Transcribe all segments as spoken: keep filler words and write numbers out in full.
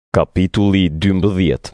Kapitulli dymbëdhjetë.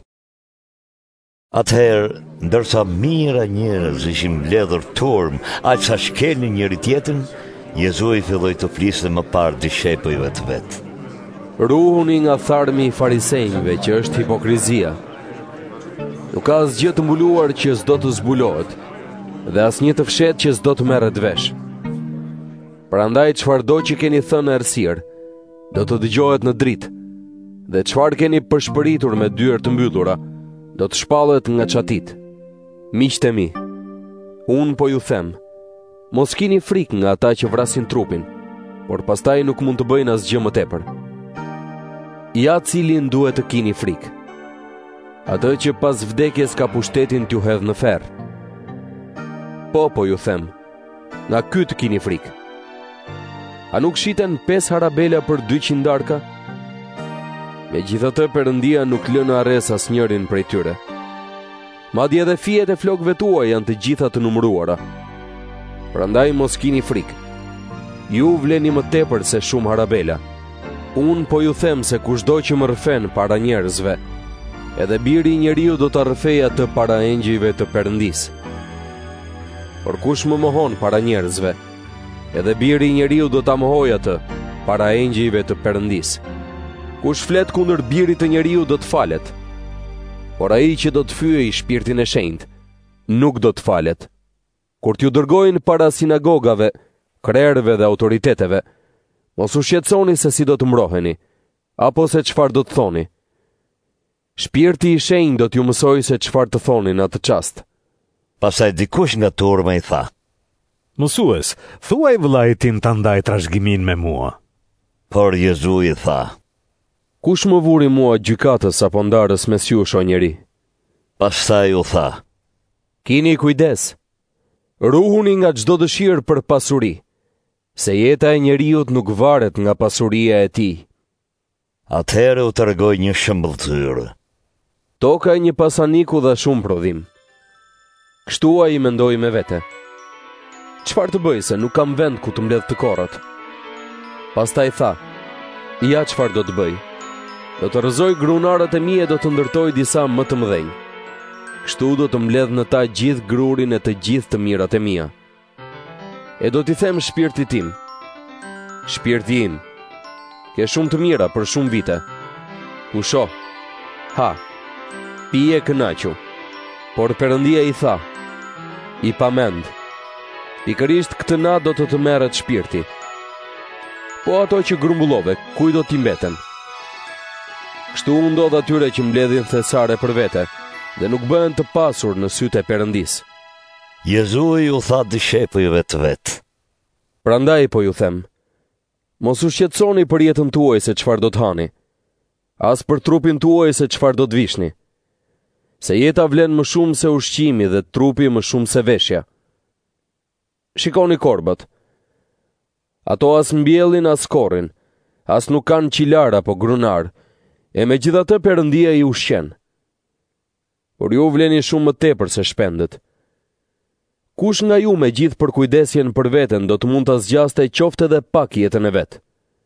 Atëherë, ndërsa mira njerëz ishin mbledhur turm, aq sa shkelnin njëri tjetrin, Jezui filloi të fliste më parë dishepujve të vet. Ruhuni nga tharmi i farisejve, që është hipokrizia. Nuk ka asgjë të mbuluar që s'do të zbulohet, dhe asnjë të fshet që s'do të merret vesh. Prandaj çfarëdo që keni thënë errësirë, do të dëgjohet në dritë, dhe çfarë keni përshpëritur me dyert të mbyllura, do të shpallet nga çatit. Miqtë mi, unë po ju them, mos kini frikë nga ata që vrasin trupin, por pastaj nuk mund të bëjnë asgjë më tepër. Ja cilin duhet të kini frikë. Atë që pas vdekjes ka pushtetin t'ju hedh në ferr. Po, po ju them, nga ky të kini frikë. A nuk shiten pesë harabela për dyqind darka? Megjithatë Perëndia nuk lë në arres asnjërin prej tyre. Madje edhe fijet e flokëve tuaj janë të gjitha të numëruara. Prandaj mos kini frikë. Ju vleni më tepër se shumë harabela. Unë po ju them se kushdo që më rrëfen para njerëzve, edhe biri i njeriu do ta rrëfejë atë para engjëjve të Perëndisë. Por kush më mohon para njerëzve, edhe biri i njeriu do ta mohojë atë para engjëjve të Perëndisë. Kush flet kundër birit të njeriu do të falet, por ai që do të fyej shpirtin e shenjtë, nuk do të falet. Kur t'ju dërgojnë para sinagogave, krerëve dhe autoriteteve, mos u shqetësoni se si do të mbroheni, apo se çfarë do të thoni. Shpirti i shenjtë do t'ju mësojë se çfarë të thoni në atë çast. Pastaj dikush nga turma i tha: Mësues, thuaj vllait tim ta ndaj trashëgimin me mua. Por Jezui tha: Kush më vuri mua gjykatës apo ndarës mes jush o njeri? Pastaj u tha: Kini kujdes. Ruhuni nga çdo dëshirë për pasuri, se jeta e njeriut nuk varet nga pasuria e tij. Atëherë u tregoi një shembull të tyre. Toka e një pasaniku dha shumë prodhim. Kështu ai mendoi me vete: Çfarë të bëj se nuk kam vend ku të mbledh të korrat? Pastaj tha: Ja çfarë do të bëj? Do të rrëzoj grunarët e mia e do të ndërtoj disa më të mëdhenj. Kështu do të mbledh në ta gjithë grurin e të gjithë të mirat e mia. E do t'i them shpirtit tim: Shpirti im, ke shumë të mira për shumë vite. Usho, ha, pije kënaqu. Por Perëndia i tha: I pamend, pikërisht këtë natë do të të merret shpirti. Po ato që grumbullove, kuj do t'i mbeten? Kështu u ndodh atyre që mbledhin thesare për vete, dhe nuk bëhen të pasur në sytë e Perëndisë. Jezui u tha dishepujve të vet: Prandaj po ju them, mos u shqetësoni për jetën tuaj se çfarë do të hani, as për trupin tuaj se çfarë do të vishni. Se jeta vlen më shumë se ushqimi dhe trupi më shumë se veshja. Shikoni korbat. Ato as mbjellin as korrin, as nuk kanë qilar apo grunar, e megjithatë Perëndia i ushqen. Por ju vleni shumë më tepër se shpendët. Kush nga ju me gjithë përkujdesjen për veten do të mund ta zgjaste qoftë edhe pak jetën e vet?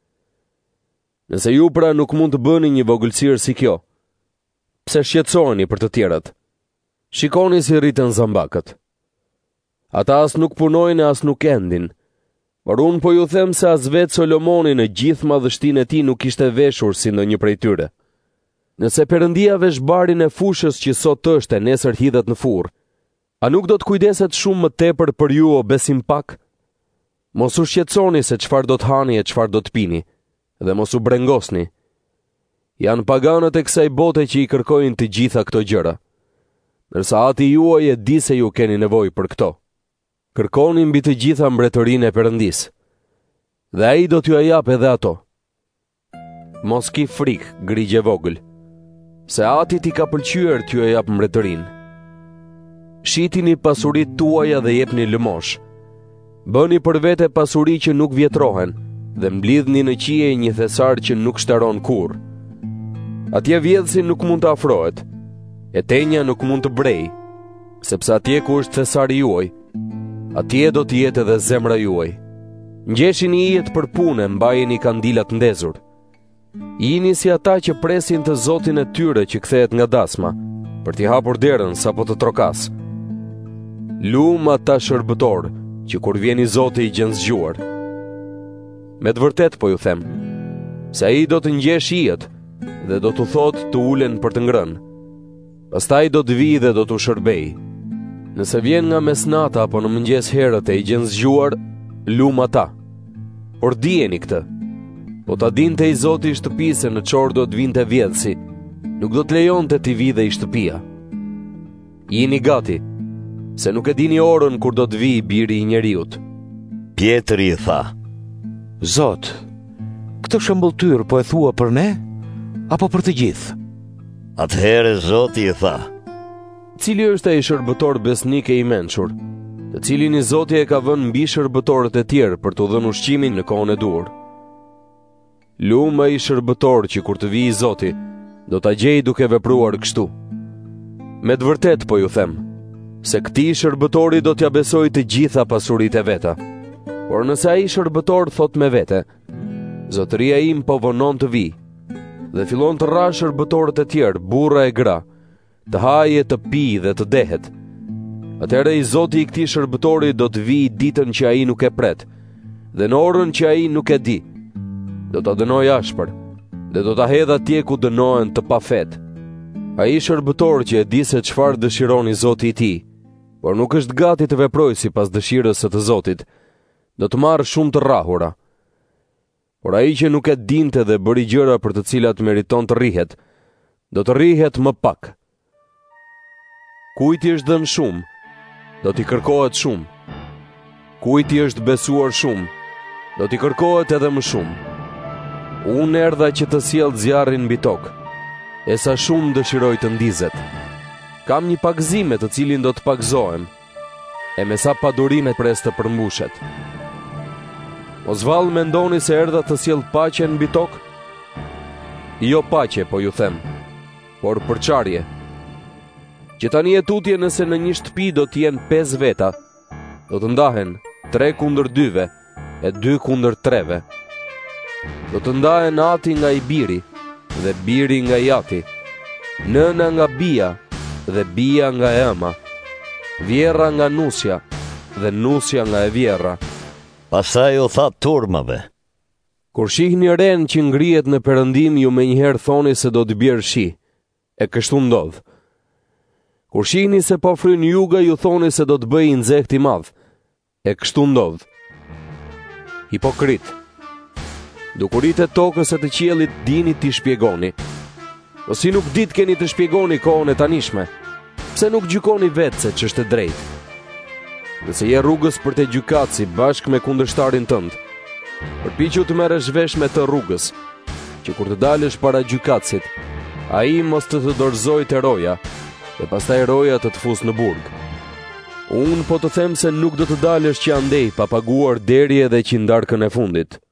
Nëse ju pra nuk mund të bëni një vogëlsirë si kjo, pse shqetësoheni për të tjerat? Shikoni si rriten zambakët. Ata as nuk punojnë as nuk endin, por unë po ju them se as vetë Solomoni në gjithë madhështinë e tij nuk ishte veshur si ndonjë prej tyre. Nëse Perëndia vesh barin e fushës që sot është e nesër hidhet në furr, a nuk do të kujdeset shumë më tepër për ju o besim pak? Mos u shqetësoni se çfarë do të hani e çfarë do të pini, dhe mos u brengosni. Janë paganët e kësaj bote që i kërkojnë të gjitha këto gjëra, ndërsa Ati juaj e di se ju keni nevojë për këto. Kërkoni mbi të gjitha mbretërinë e Perëndisë, dhe ai do t'ju jap edhe ato. Mos ki frikë, grigje vogël, se Ati ti ka pëlqyer t'ju jap mbretërinë. Shitini pasuritë tuaja dhe jepni lëmosh. Bëni për vete pasuri që nuk vjetrohen, dhe mblidhni në qije një thesar që nuk shtaron kurrë. Atje vjedhsi nuk mund të afrohet, e tenja nuk mund të brej, sepse atje ku është thesari juaj, atje do të jetë edhe zemra juaj. Ngjeshini ijet për punë, mbajeni kandilat ndezur. Jini si ata që presin të Zotin e tyre që kthehet nga dasma, për t'i hapur derën sapo të trokas. Lum ata shërbëtor që kur vjen i Zoti i gjen zgjuar. Me të vërtet po ju them, se ai do të ngjesh hijet dhe do t'u thotë të ulen për të ngrënë. Pastaj do të vi dhe do t'u shërbej. Nëse vjen nga mesnata apo në mëngjes herët e i gjen zgjuar, lum ata. Por dijeni këtë, po ta dinte i Zoti i shtëpisë se në çor do të vinte vjedhsi, nuk do të lejonte t'i vidhe i shtëpia. Jini gati, se nuk e dini orën kur do të vi biri i njeriut. Pjetri i tha: Zot, këtë shëmbulltyr po e thua për ne, apo për të gjithë? Atëherë Zoti i tha: Cili është ai shërbëtor besnik e i mençur, të cilin i Zoti e ka vënë mbi shërbëtorët e tjerë për t'u dhënë ushqimin në kohën e dur? Lum ai shërbëtor që kur të vijë i Zoti, do ta gjej duke vepruar kështu. Me të vërtet po ju them, se këtij shërbëtori do t'ja besoj të gjitha pasuritë e veta. Por nëse ai shërbëtor thot me vete: Zotëria im po vonon të vi, dhe fillon të rrah shërbëtorët e tjerë, burra e gra, të haje, të pi dhe të dehet, atëherë i Zoti i këtij shërbëtori do të vi ditën që ai nuk e pret, dhe në orën që ai nuk e di. Do ta dënoj ashpër, dhe do ta hedh atje ku dënohen të pafet. Ai shërbëtor që e di se çfarë dëshiron i Zoti i tij, por nuk është gati të veprojë sipas dëshirës së të Zotit, do të marrë shumë të rrahura. Por ai që nuk e dinte dhe bëri gjëra për të cilat meriton të rrihet, do të rrihet më pak. Kujt i është dhënë shumë, do t'i kërkohet shumë. Kujt i është besuar shumë, do t'i kërkohet edhe më shumë. Unë erdha që të sjell zjarrin mbi tokë, e sa shumë dëshiroj të ndizet. Kam një pagëzim me të cilin do të pagëzohem, e me sa padurime pres të përmbushet. Mos vallë mendoni se erdha të sjell paqen mbi tokë? Jo paqe, po ju them, por përçarje. Që tani e tutje nëse në një shtëpi do t'jen pesë veta, do të ndahen tre kundër dyve e dy kundër treve. Do të ndahen ati nga i biri dhe biri nga i ati, nëna nga bia dhe bia nga ema, vjerra nga nusja dhe nusja nga e vjerra. Pastaj u tha turmave: Kur shihni ren që ngrihet në perëndim, ju menjëherë thoni se do të bjerë shi, e kështu ndodh. Kur shihni se po fryn juga, ju thoni se do të bëjë nxehtë i madh, e kështu ndodh. Hipokrit, dukurit e tokës e të qiellit dini t'i shpjegoni. O si nuk dit keni të shpjegoni kohën e tanishme, pse nuk gjykoni vetë se ç'është e drejtë? Nëse je rrugës për të gjykatësi bashkë me kundërshtarin tënd, përpiqu të merresh vesh me të rrugës, që kur të dalësh para gjykatësit, ai mos të të dorëzojë te roja, dhe pastaj roja të të fusë në burg. Unë po të them se nuk do të dalësh që andej pa paguar deri edhe qindarkën e fundit.